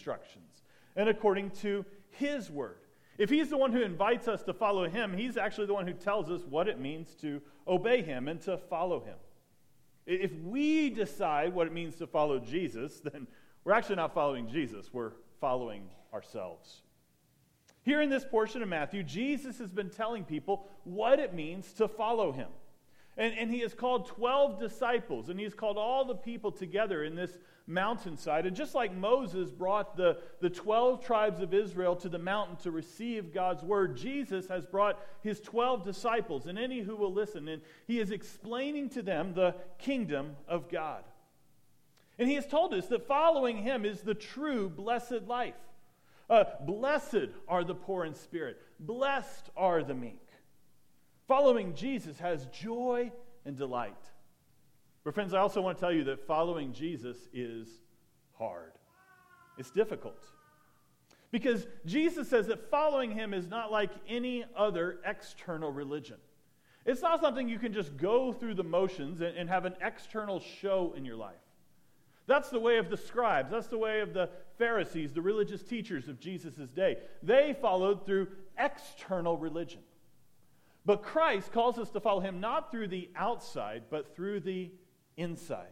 instructions and according to his word. If he's the one who invites us to follow him, he's actually the one who tells us what it means to obey him and to follow him. If we decide what it means to follow Jesus, then we're actually not following Jesus, we're following ourselves. Here in this portion of Matthew, Jesus has been telling people what it means to follow him. And he has called 12 disciples, and he's called all the people together in this mountainside. And just like Moses brought the 12 tribes of Israel to the mountain to receive God's word, Jesus has brought his 12 disciples and any who will listen. And he is explaining to them the kingdom of God. And he has told us that following him is the true blessed life. Blessed are the poor in spirit. Blessed are the meek. Following Jesus has joy and delight. But friends, I also want to tell you that following Jesus is hard. It's difficult. Because Jesus says that following him is not like any other external religion. It's not something you can just go through the motions and have an external show in your life. That's the way of the scribes. That's the way of the Pharisees, the religious teachers of Jesus' day. They followed through external religion. But Christ calls us to follow him not through the outside, but through the inside.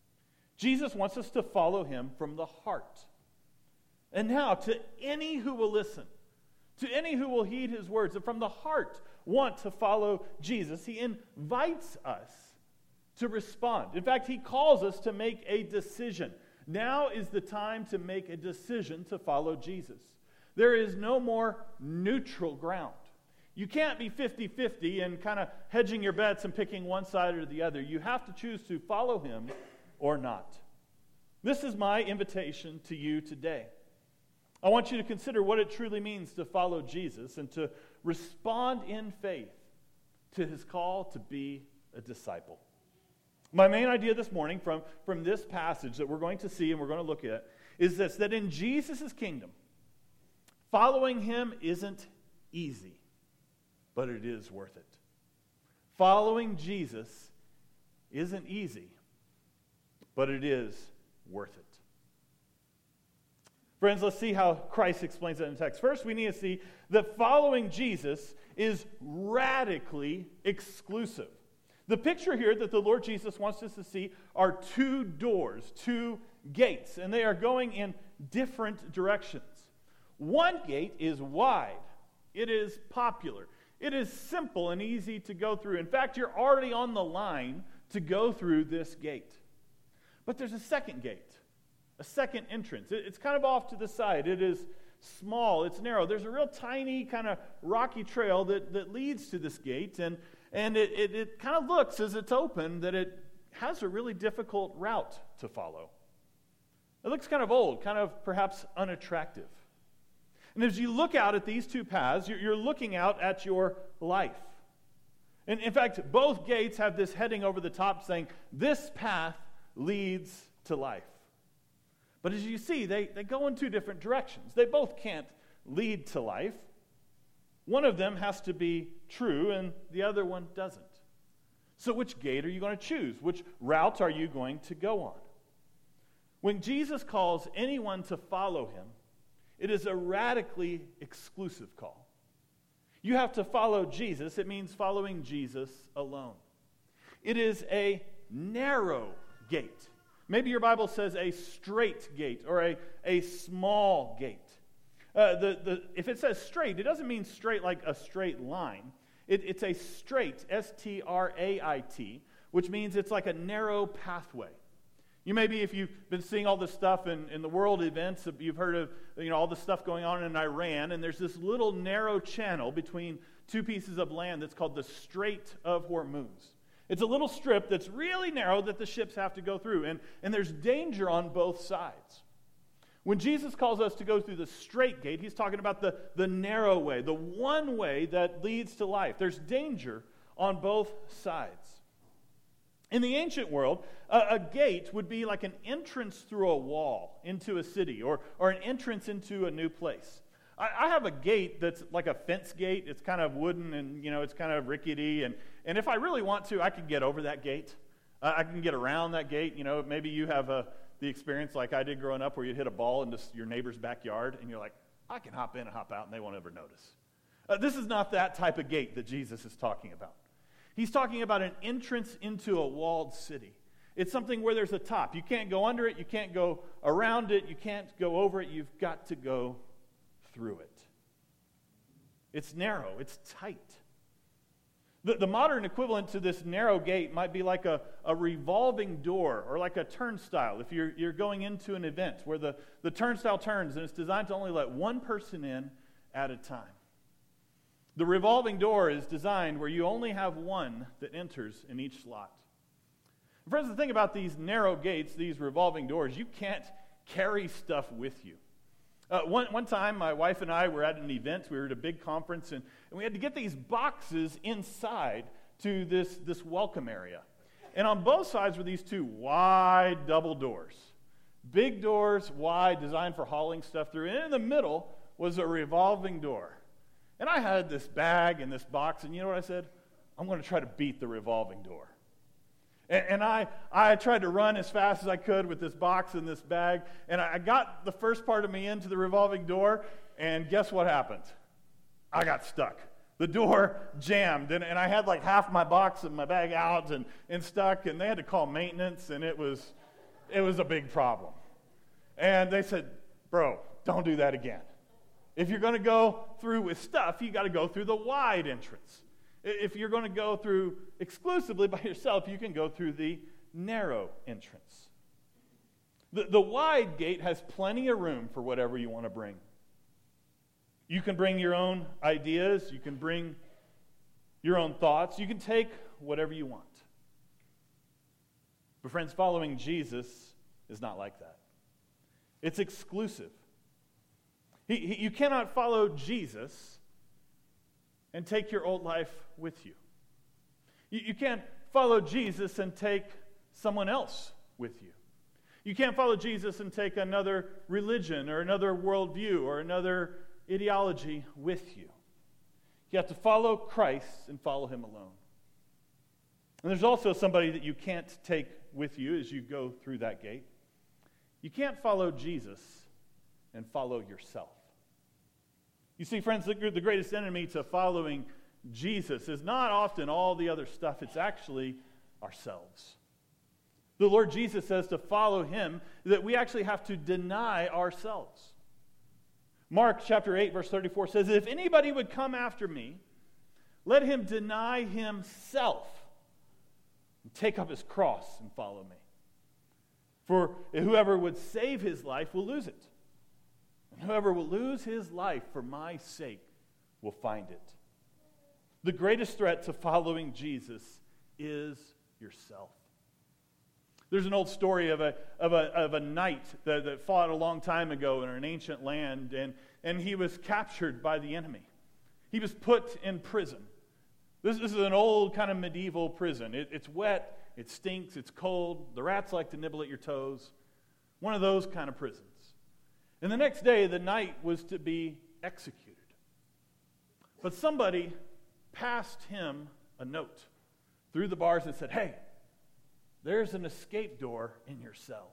Jesus wants us to follow him from the heart. And now, to any who will listen, to any who will heed his words, and from the heart want to follow Jesus, he invites us to respond. In fact, he calls us to make a decision. Now is the time to make a decision to follow Jesus. There is no more neutral ground. You can't be 50-50 and kind of hedging your bets and picking one side or the other. You have to choose to follow him or not. This is my invitation to you today. I want you to consider what it truly means to follow Jesus and to respond in faith to his call to be a disciple. My main idea this morning from this passage that we're going to see and we're going to look at is this, that in Jesus' kingdom, following him isn't easy, but it is worth it. Following Jesus isn't easy, but it is worth it. Friends, let's see how Christ explains that in the text. First, we need to see that following Jesus is radically exclusive. The picture here that the Lord Jesus wants us to see are two doors, two gates, and they are going in different directions. One gate is wide. It is popular. It is simple and easy to go through. In fact, you're already on the line to go through this gate. But there's a second gate, a second entrance. It's kind of off to the side. It is small. It's narrow. There's a real tiny kind of rocky trail that leads to this gate, and it kind of looks, as it's open, that it has a really difficult route to follow. It looks kind of old, kind of perhaps unattractive. And as you look out at these two paths, you're looking out at your life. And in fact, both gates have this heading over the top saying, this path leads to life. But as you see, they go in two different directions. They both can't lead to life. One of them has to be true, and the other one doesn't. So which gate are you going to choose? Which route are you going to go on? When Jesus calls anyone to follow him, it is a radically exclusive call. You have to follow Jesus. It means following Jesus alone. It is a narrow gate. Maybe your Bible says a straight gate or a small gate. If it says straight, it doesn't mean straight like a straight line. It's a straight, S-T-R-A-I-T, which means it's like a narrow pathway. You maybe, if you've been seeing all this stuff in the world events, you've heard of all the stuff going on in Iran, and there's this little narrow channel between two pieces of land that's called the Strait of Hormuz. It's a little strip that's really narrow that the ships have to go through, and there's danger on both sides. When Jesus calls us to go through the straight gate, he's talking about the narrow way, the one way that leads to life. There's danger on both sides. In the ancient world, a gate would be like an entrance through a wall into a city or an entrance into a new place. I have a gate that's like a fence gate. It's kind of wooden and, it's kind of rickety. And if I really want to, I can get over that gate. I can get around that gate. Maybe you have a the experience like I did growing up where you'd hit a ball into your neighbor's backyard and you're like, I can hop in and hop out and they won't ever notice. This is not that type of gate that Jesus is talking about. He's talking about an entrance into a walled city. It's something where there's a top. You can't go under it. You can't go around it. You can't go over it. You've got to go through it. It's narrow. It's tight. The modern equivalent to this narrow gate might be like a revolving door or like a turnstile. If you're going into an event where the turnstile turns and it's designed to only let one person in at a time. The revolving door is designed where you only have one that enters in each slot. Friends, the thing about these narrow gates, these revolving doors, you can't carry stuff with you. One time, my wife and I were at an event. We were at a big conference, and we had to get these boxes inside to this welcome area. And on both sides were these two wide double doors. Big doors, wide, designed for hauling stuff through. And in the middle was a revolving door. And I had this bag and this box, and you know what I said? I'm going to try to beat the revolving door. And I tried to run as fast as I could with this box and this bag, and I got the first part of me into the revolving door, and guess what happened? I got stuck. The door jammed, and I had like half my box and my bag out and stuck, and they had to call maintenance, and it was a big problem. And they said, bro, don't do that again. If you're going to go through with stuff, you got to go through the wide entrance. If you're going to go through exclusively by yourself, you can go through the narrow entrance. The wide gate has plenty of room for whatever you want to bring. You can bring your own ideas. You can bring your own thoughts. You can take whatever you want. But friends, following Jesus is not like that. It's exclusive. You cannot follow Jesus and take your old life with you. You can't follow Jesus and take someone else with you. You can't follow Jesus and take another religion or another worldview or another ideology with you. You have to follow Christ and follow him alone. And there's also somebody that you can't take with you as you go through that gate. You can't follow Jesus and follow yourself. You see, friends, the greatest enemy to following Jesus is not often all the other stuff. It's actually ourselves. The Lord Jesus says to follow him that we actually have to deny ourselves. Mark chapter 8, verse 34 says, if anybody would come after me, let him deny himself and take up his cross and follow me. For whoever would save his life will lose it. And whoever will lose his life for my sake will find it. The greatest threat to following Jesus is yourself. There's an old story of a knight that fought a long time ago in an ancient land, and he was captured by the enemy. He was put in prison. This is an old kind of medieval prison. It's wet, it stinks, it's cold, the rats like to nibble at your toes. One of those kind of prisons. And the next day, the knight was to be executed. But somebody passed him a note through the bars and said, hey, there's an escape door in your cell.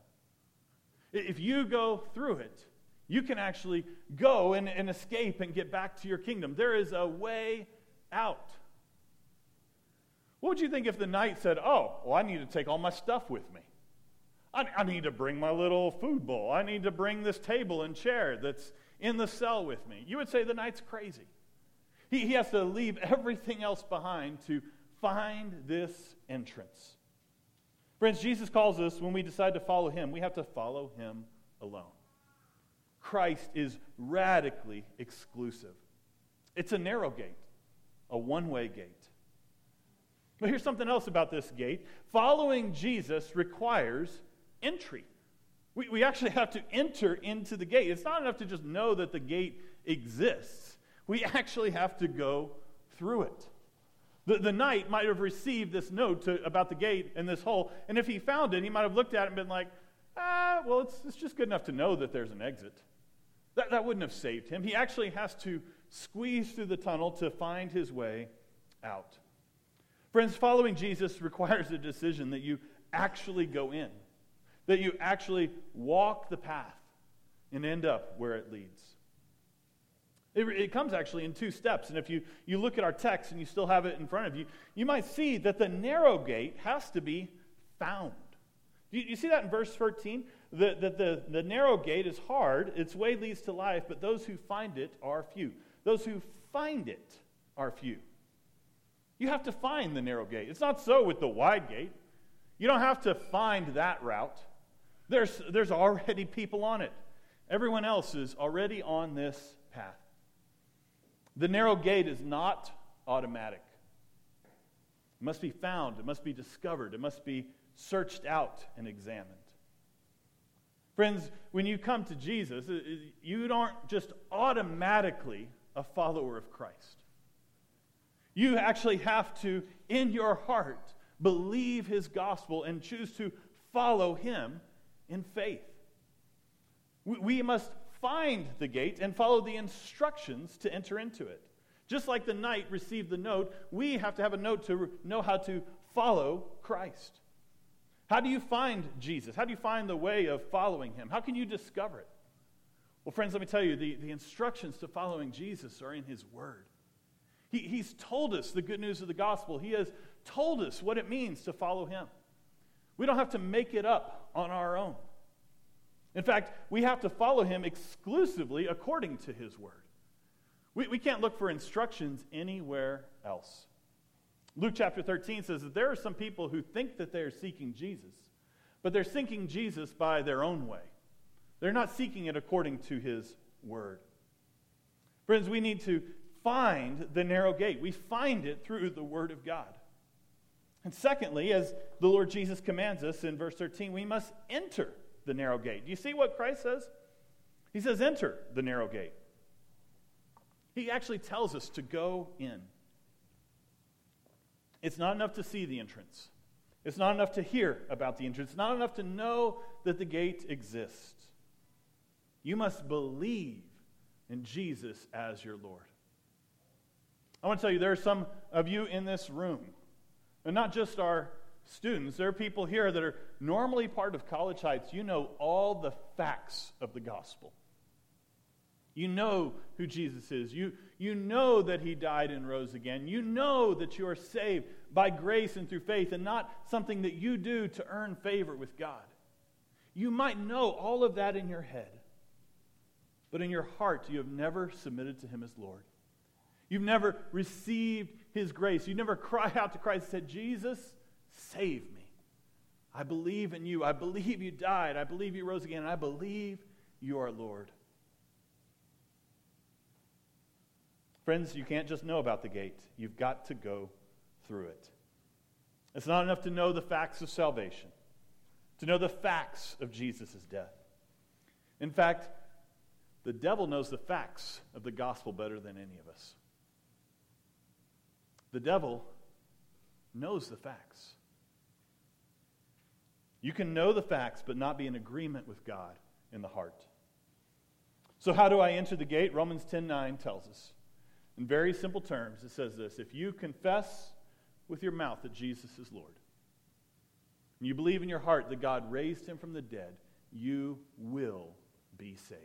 If you go through it, you can actually go and escape and get back to your kingdom. There is a way out. What would you think if the knight said, oh, well, I need to take all my stuff with me. I need to bring my little food bowl. I need to bring this table and chair that's in the cell with me. You would say the knight's crazy. He has to leave everything else behind to find this entrance. Friends, Jesus calls us, when we decide to follow him, we have to follow him alone. Christ is radically exclusive. It's a narrow gate, a one-way gate. But here's something else about this gate. Following Jesus requires entry. We actually have to enter into the gate. It's not enough to just know that the gate exists. We actually have to go through it. The knight might have received this note about the gate and this hole, and if he found it, he might have looked at it and been like, well, it's just good enough to know that there's an exit. That wouldn't have saved him. He actually has to squeeze through the tunnel to find his way out. Friends, following Jesus requires a decision that you actually go in. that you actually walk the path and end up where it leads. It comes actually in two steps. And if you look at our text and you still have it in front of you, you might see that the narrow gate has to be found. You see that in verse 13? The narrow gate is hard, its way leads to life, but those who find it are few. Those who find it are few. You have to find the narrow gate. It's not so with the wide gate. You don't have to find that route. There's already people on it. Everyone else is already on this path. The narrow gate is not automatic. It must be found. It must be discovered. It must be searched out and examined. Friends, when you come to Jesus, you aren't just automatically a follower of Christ. You actually have to, in your heart, believe his gospel and choose to follow him in faith. We must find the gate and follow the instructions to enter into it. Just like the knight received the note, we have to have a note to know how to follow Christ. How do you find Jesus? How do you find the way of following him? How can you discover it? Well, friends, let me tell you, the instructions to following Jesus are in his word. He's told us the good news of the gospel. He has told us what it means to follow him. We don't have to make it up on our own. In fact, we have to follow him exclusively according to his word. We can't look for instructions anywhere else. Luke chapter 13 says that there are some people who think that they're seeking Jesus, but they're seeking Jesus by their own way. They're not seeking it according to his word. Friends, we need to find the narrow gate. We find it through the word of God. And secondly, as the Lord Jesus commands us in verse 13, we must enter the narrow gate. Do you see what Christ says? He says, enter the narrow gate. He actually tells us to go in. It's not enough to see the entrance. It's not enough to hear about the entrance. It's not enough to know that the gate exists. You must believe in Jesus as your Lord. I want to tell you, there are some of you in this room, and not just our students, there are people here that are normally part of College Heights. You know all the facts of the gospel. You know who Jesus is. You know that he died and rose again. You know that you are saved by grace and through faith and not something that you do to earn favor with God. You might know all of that in your head, but in your heart you have never submitted to him as Lord. You've never received his grace. You never cry out to Christ and said, Jesus, save me. I believe in you. I believe you died. I believe you rose again. And I believe you are Lord. Friends, you can't just know about the gate. You've got to go through it. It's not enough to know the facts of salvation, to know the facts of Jesus' death. In fact, the devil knows the facts of the gospel better than any of us. The devil knows the facts. You can know the facts, but not be in agreement with God in the heart. So how do I enter the gate? Romans 10:9 tells us. In very simple terms, it says this: if you confess with your mouth that Jesus is Lord, and you believe in your heart that God raised him from the dead, you will be saved.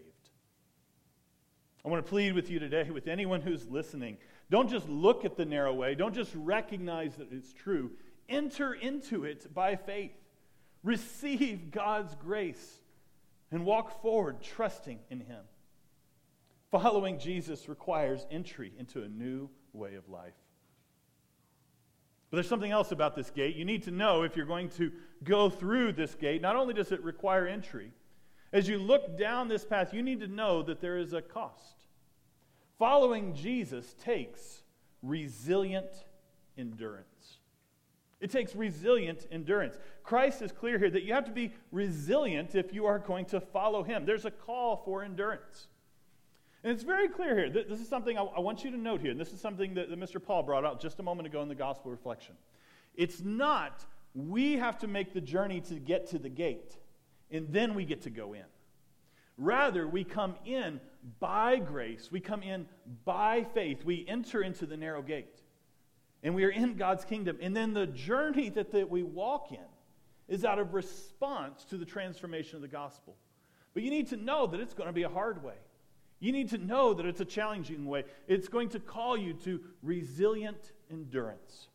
I want to plead with you today, with anyone who's listening, don't just look at the narrow way. Don't just recognize that it's true. Enter into it by faith. Receive God's grace and walk forward trusting in him. Following Jesus requires entry into a new way of life. But there's something else about this gate. You need to know if you're going to go through this gate, not only does it require entry, as you look down this path, you need to know that there is a cost. Following Jesus takes resilient endurance. It takes resilient endurance. Christ is clear here that you have to be resilient if you are going to follow him. There's a call for endurance. And it's very clear here. This is something I want you to note here. And this is something that Mr. Paul brought out just a moment ago in the gospel reflection. It's not we have to make the journey to get to the gate, and then we get to go in. Rather, we come in by grace. We come in by faith. We enter into the narrow gate. And we are in God's kingdom. And then the journey that we walk in is out of response to the transformation of the gospel. But you need to know that it's going to be a hard way. You need to know that it's a challenging way. It's going to call you to resilient endurance.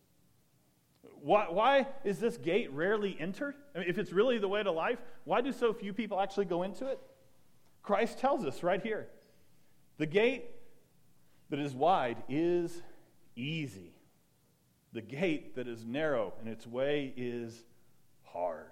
Why is this gate rarely entered? I mean, if it's really the way to life, why do so few people actually go into it? Christ tells us right here. The gate that is wide is easy. The gate that is narrow and its way is hard.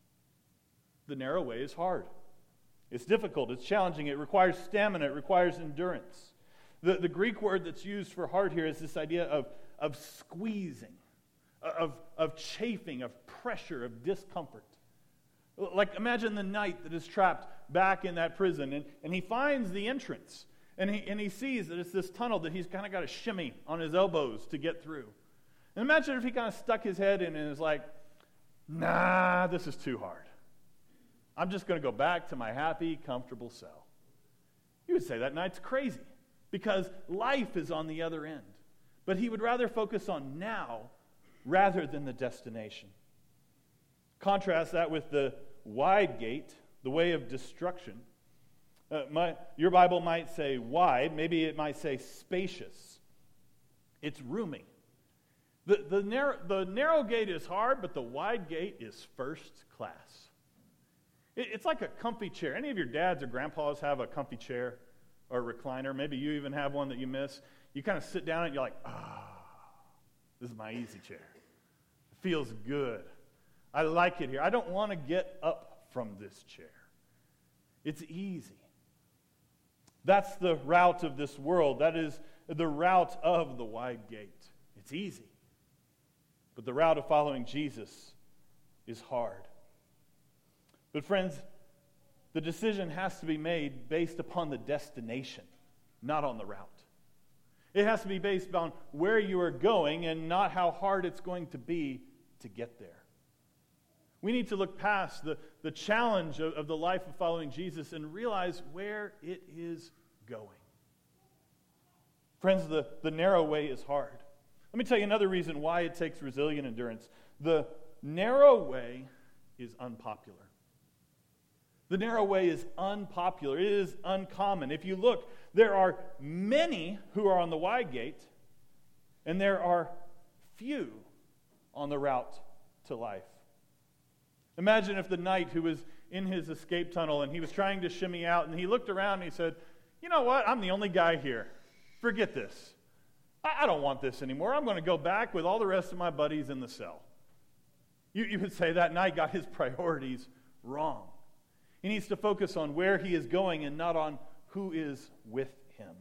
The narrow way is hard. It's difficult, it's challenging, it requires stamina, it requires endurance. The Greek word that's used for hard here is this idea of squeezing, of chafing, of pressure, of discomfort. Like imagine the knight that is trapped back in that prison, and he finds the entrance, and he sees that it's this tunnel that he's kind of got to shimmy on his elbows to get through. And imagine if he kind of stuck his head in and is like, nah, this is too hard. I'm just going to go back to my happy, comfortable cell. You would say that knight's crazy because life is on the other end. But he would rather focus on now rather than the destination. Contrast that with the wide gate, the way of destruction. Your Bible might say wide, maybe it might say spacious. It's roomy. The narrow gate is hard, but the wide gate is first class. It's like a comfy chair. Any of your dads or grandpas have a comfy chair or a recliner? Maybe you even have one that you miss. You kind of sit down and you're like, this is my easy chair. It feels good. I like it here. I don't want to get up from this chair. It's easy. That's the route of this world. That is the route of the wide gate. It's easy. But the route of following Jesus is hard. But friends, the decision has to be made based upon the destination, not on the route. It has to be based on where you are going and not how hard it's going to be to get there. We need to look past the challenge of the life of following Jesus and realize where it is going. Friends, the narrow way is hard. Let me tell you another reason why it takes resilient endurance. The narrow way is unpopular. The narrow way is unpopular. It is uncommon. If you look, there are many who are on the wide gate, and there are few on the route to life. Imagine if the knight who was in his escape tunnel and he was trying to shimmy out, and he looked around and he said, you know what, I'm the only guy here. Forget this. I don't want this anymore. I'm going to go back with all the rest of my buddies in the cell. You would say that knight got his priorities wrong. He needs to focus on where he is going and not on who is with him.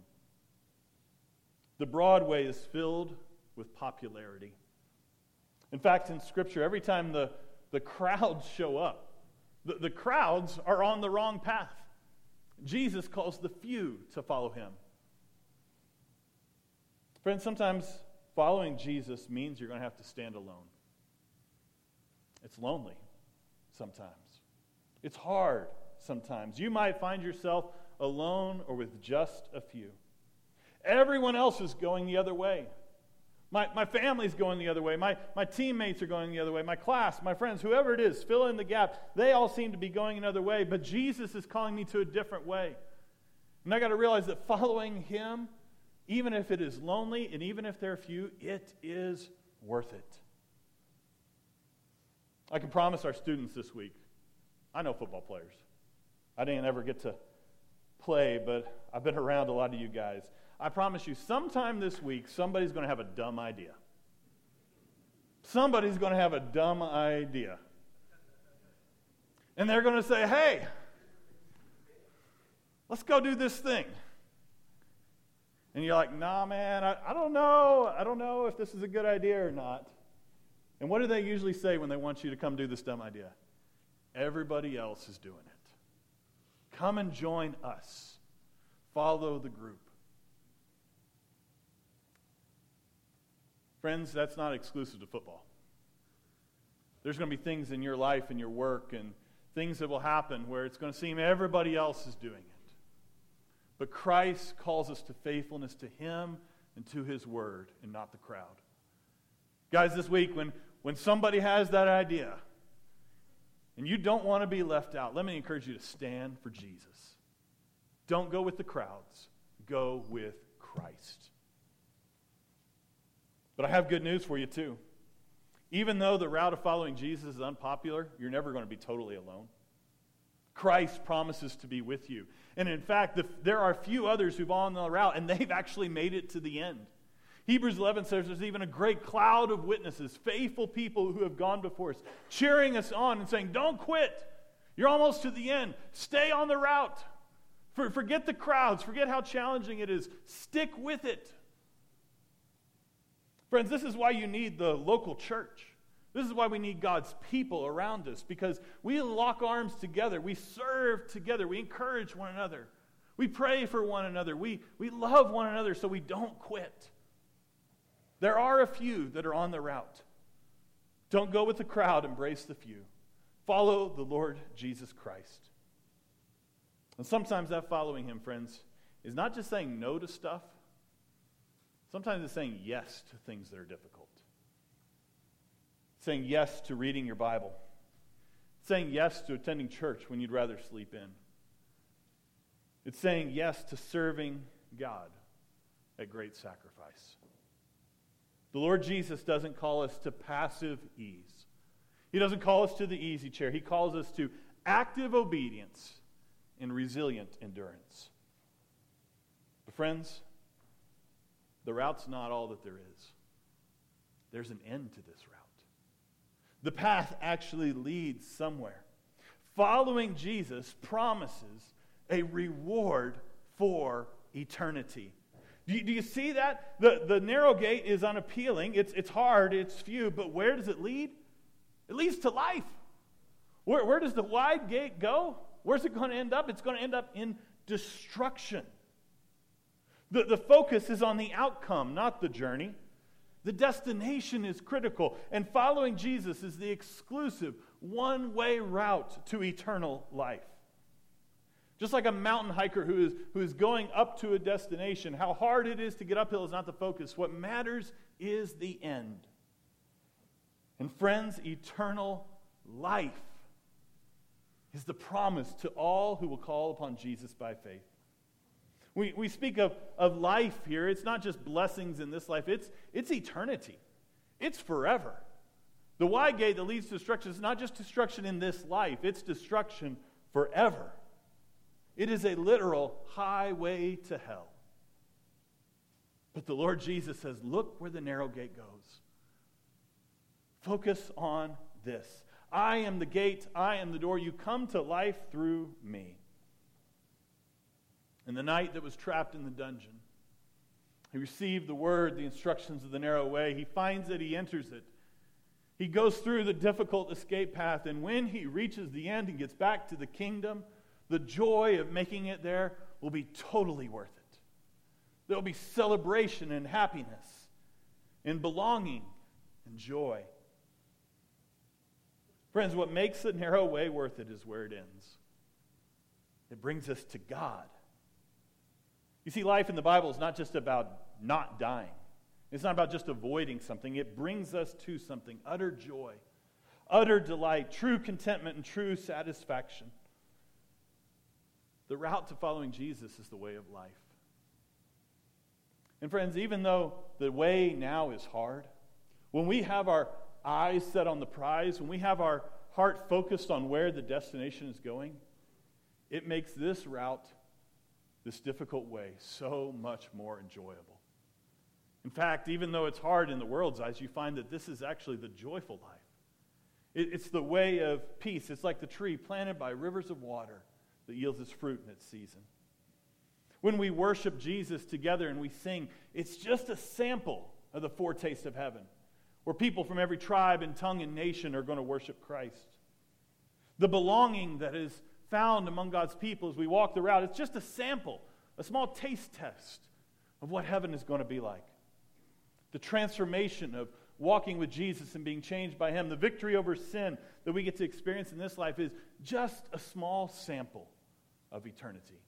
The broad way is filled with popularity. In fact, in Scripture, every time the crowds show up, the crowds are on the wrong path. Jesus calls the few to follow him. Friends, sometimes following Jesus means you're going to have to stand alone. It's lonely sometimes. It's hard sometimes. You might find yourself alone or with just a few. Everyone else is going the other way. My family's going the other way. My teammates are going the other way. My class, my friends, whoever it is, fill in the gap. They all seem to be going another way, but Jesus is calling me to a different way. And I got to realize that following him, even if it is lonely and even if there are few, it is worth it. I can promise our students this week, I know football players. I didn't ever get to play, but I've been around a lot of you guys. I promise you, sometime this week, somebody's going to have a dumb idea. Somebody's going to have a dumb idea. And they're going to say, hey, let's go do this thing. And you're like, nah, man, I don't know. I don't know if this is a good idea or not. And what do they usually say when they want you to come do this dumb idea? Everybody else is doing it. Come and join us. Follow the group. Friends, that's not exclusive to football. There's going to be things in your life and your work and things that will happen where it's going to seem everybody else is doing it. But Christ calls us to faithfulness to him and to his word and not the crowd. Guys, this week when somebody has that idea and you don't want to be left out, let me encourage you to stand for Jesus. Don't go with the crowds. Go with Christ. But I have good news for you too. Even though the route of following Jesus is unpopular, you're never going to be totally alone. Christ promises to be with you. And in fact, there are a few others who've on the route, and they've actually made it to the end. Hebrews 11 says there's even a great cloud of witnesses, faithful people who have gone before us, cheering us on and saying, don't quit. You're almost to the end. Stay on the route. Forget the crowds. Forget how challenging it is. Stick with it. Friends, this is why you need the local church. This is why we need God's people around us, because we lock arms together. We serve together. We encourage one another. We pray for one another. We love one another so we don't quit. There are a few that are on the route. Don't go with the crowd. Embrace the few. Follow the Lord Jesus Christ. And sometimes that following him, friends, is not just saying no to stuff. Sometimes it's saying yes to things that are difficult. Saying yes to reading your Bible. Saying yes to attending church when you'd rather sleep in. It's saying yes to serving God at great sacrifice. The Lord Jesus doesn't call us to passive ease. He doesn't call us to the easy chair. He calls us to active obedience and resilient endurance. But friends, the route's not all that there is. There's an end to this route. The path actually leads somewhere. Following Jesus promises a reward for eternity. Do you see that? The narrow gate is unappealing. It's hard. It's few. But where does it lead? It leads to life. Where does the wide gate go? Where's it going to end up? It's going to end up in destruction. The focus is on the outcome, not the journey. The destination is critical. And following Jesus is the exclusive one-way route to eternal life. Just like a mountain hiker who is going up to a destination, how hard it is to get uphill is not the focus. What matters is the end. And friends, eternal life is the promise to all who will call upon Jesus by faith. We speak of life here. It's not just blessings in this life. It's eternity. It's forever. The wide gate that leads to destruction is not just destruction in this life. It's destruction forever. It is a literal highway to hell. But the Lord Jesus says, look where the narrow gate goes. Focus on this. I am the gate. I am the door. You come to life through me. In the night that was trapped in the dungeon, he received the word, the instructions of the narrow way. He finds it. He enters it. He goes through the difficult escape path. And when he reaches the end and gets back to the kingdom, the joy of making it there will be totally worth it. There will be celebration and happiness and belonging and joy. Friends, what makes the narrow way worth it is where it ends. It brings us to God. You see, life in the Bible is not just about not dying. It's not about just avoiding something. It brings us to something. Utter joy, utter delight, true contentment, and true satisfaction. The route to following Jesus is the way of life. And friends, even though the way now is hard, when we have our eyes set on the prize, when we have our heart focused on where the destination is going, it makes this route, this difficult way, so much more enjoyable. In fact, even though it's hard in the world's eyes, you find that this is actually the joyful life. It's the way of peace. It's like the tree planted by rivers of water that yields its fruit in its season. When we worship Jesus together and we sing, it's just a sample of the foretaste of heaven, where people from every tribe and tongue and nation are going to worship Christ. The belonging that is found among God's people as we walk the route, it's just a sample, a small taste test of what heaven is going to be like. The transformation of walking with Jesus and being changed by him, the victory over sin that we get to experience in this life is just a small sample of eternity.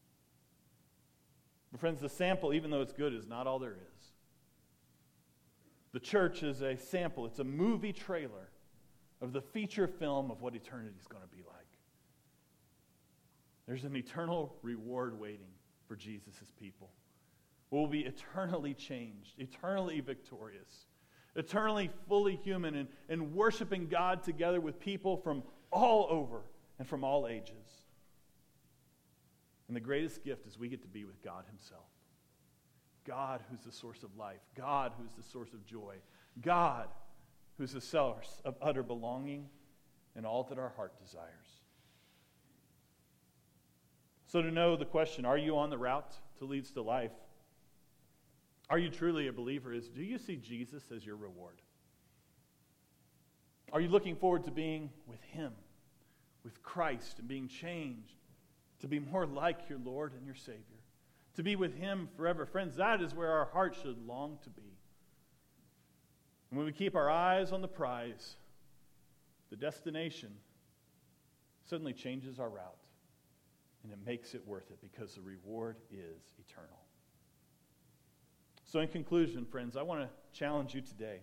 But friends, the sample, even though it's good, is not all there is. The church is a sample. It's a movie trailer of the feature film of what eternity is going to be like. There's an eternal reward waiting for Jesus' people. We'll be eternally changed, eternally victorious, eternally fully human, and worshiping God together with people from all over and from all ages. And the greatest gift is we get to be with God himself. God who's the source of life. God who's the source of joy. God who's the source of utter belonging and all that our heart desires. So to know the question, are you on the route that leads to life? Are you truly a believer? Do you see Jesus as your reward? Are you looking forward to being with him, with Christ, and being changed to be more like your Lord and your Savior? To be with him forever. Friends, that is where our heart should long to be. And when we keep our eyes on the prize, the destination suddenly changes our route. And it makes it worth it because the reward is eternal. So in conclusion, friends, I want to challenge you today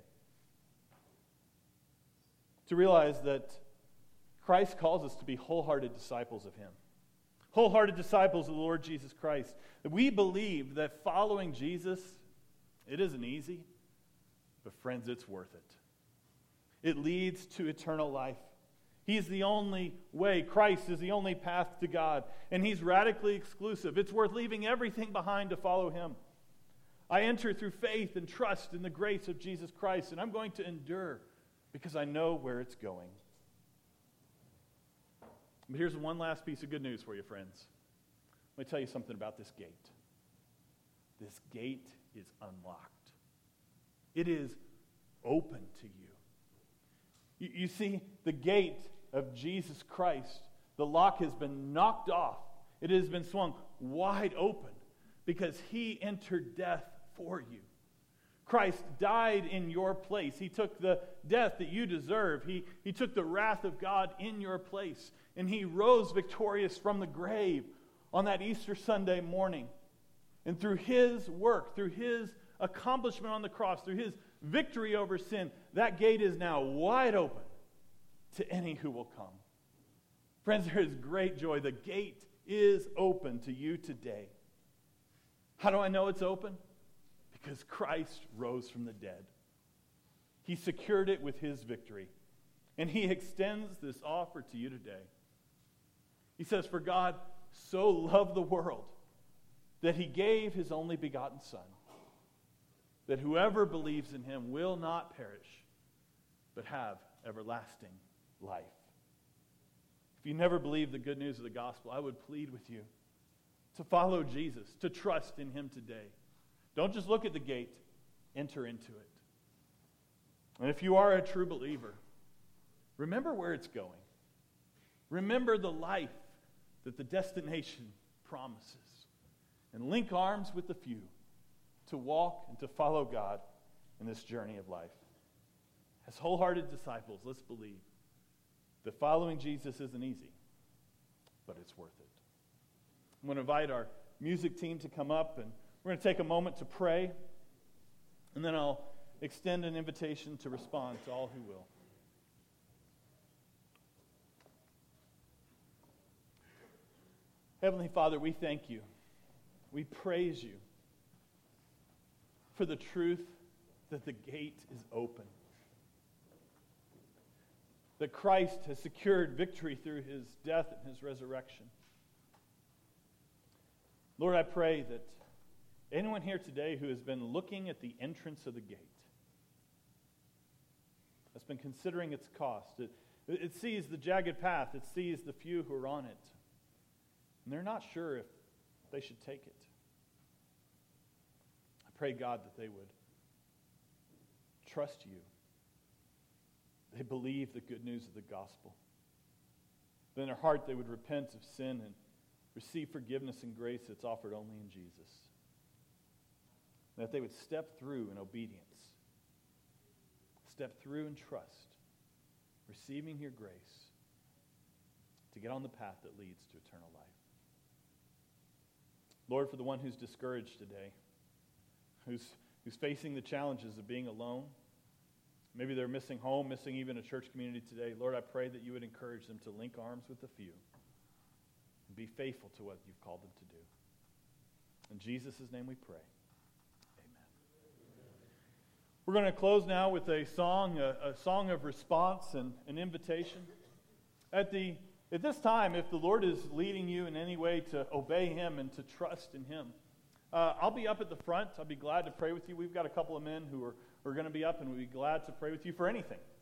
to realize that Christ calls us to be wholehearted disciples of him. Wholehearted disciples of the Lord Jesus Christ. That we believe that following Jesus, it isn't easy, but friends, it's worth it. It leads to eternal life. He's the only way. Christ is the only path to God. And he's radically exclusive. It's worth leaving everything behind to follow him. I enter through faith and trust in the grace of Jesus Christ, and I'm going to endure because I know where it's going. But here's one last piece of good news for you, friends. Let me tell you something about this gate. This gate is unlocked. It is open to you. You see, the gate of Jesus Christ, the lock has been knocked off. It has been swung wide open because he entered death for you. Christ died in your place. He took the death that you deserve. He took the wrath of God in your place. And he rose victorious from the grave on that Easter Sunday morning. And through his work, through his accomplishment on the cross, through his victory over sin, that gate is now wide open to any who will come. Friends, there is great joy. The gate is open to you today. How do I know it's open? Because Christ rose from the dead. He secured it with his victory. And he extends this offer to you today. He says, "For God so loved the world that he gave his only begotten Son, that whoever believes in him will not perish, but have everlasting life." If you never believed the good news of the gospel, I would plead with you to follow Jesus, to trust in him today. Don't just look at the gate, enter into it. And if you are a true believer, remember where it's going. Remember the life that the destination promises. And link arms with the few to walk and to follow God in this journey of life. As wholehearted disciples, let's believe that following Jesus isn't easy, but it's worth it. I'm going to invite our music team to come up, and we're going to take a moment to pray, and then I'll extend an invitation to respond to all who will. Heavenly Father, we thank you. We praise you for the truth that the gate is open. That Christ has secured victory through his death and his resurrection. Lord, I pray that anyone here today who has been looking at the entrance of the gate, has been considering its cost, it sees the jagged path, it sees the few who are on it, and they're not sure if they should take it. I pray, God, that they would trust you. They believe the good news of the gospel. That in their heart they would repent of sin and receive forgiveness and grace that's offered only in Jesus. That they would step through in obedience. Step through in trust, receiving your grace to get on the path that leads to eternal life. Lord, for the one who's discouraged today, who's facing the challenges of being alone, Maybe they're missing home, missing even a church community today. Lord, I pray that you would encourage them to link arms with the few and be faithful to what you've called them to do. In Jesus' name we pray. Amen. We're going to close now with a song of response and an invitation. At this time, if the Lord is leading you in any way to obey him and to trust in him, I'll be up at the front. I'll be glad to pray with you. We've got a couple of men who are going to be up, and we'll be glad to pray with you for anything.